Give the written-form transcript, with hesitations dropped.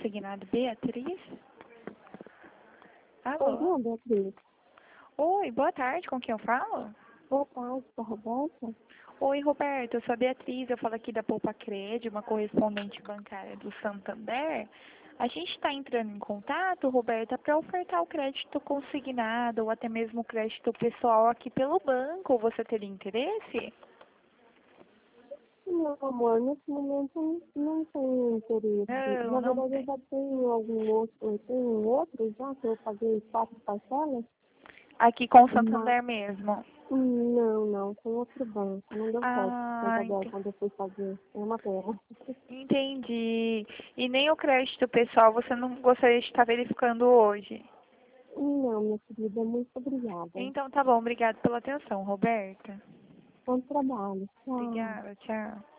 consignado Beatriz? Oi, Alô? não, Beatriz. Oi, boa tarde, com quem eu falo? Boa tarde, sou a Roberta. Oi, Roberto, eu sou a Beatriz, eu falo aqui da Poupa Cred, uma correspondente bancária do Santander. A gente está entrando em contato, Roberta, para ofertar o crédito consignado ou até mesmo o crédito pessoal aqui pelo banco. Você teria interesse? Meu amor, nesse momento não tenho interesse. Não, Na não verdade, eu tem. já tenho algum outro, eu tenho um outro já, que eu paguei 4 parcelas, Aqui com o mas Santander mesmo. não, tem outro banco. Não deu certo, Ah, Santander, quando eu fui fazer. É uma pena. entendi. E nem o crédito pessoal você não gostaria de estar verificando hoje? Não, minha querida, muito obrigada. Então tá bom, obrigada pela atenção, Roberta. Bom trabalho. Tchau. Obrigada, tchau.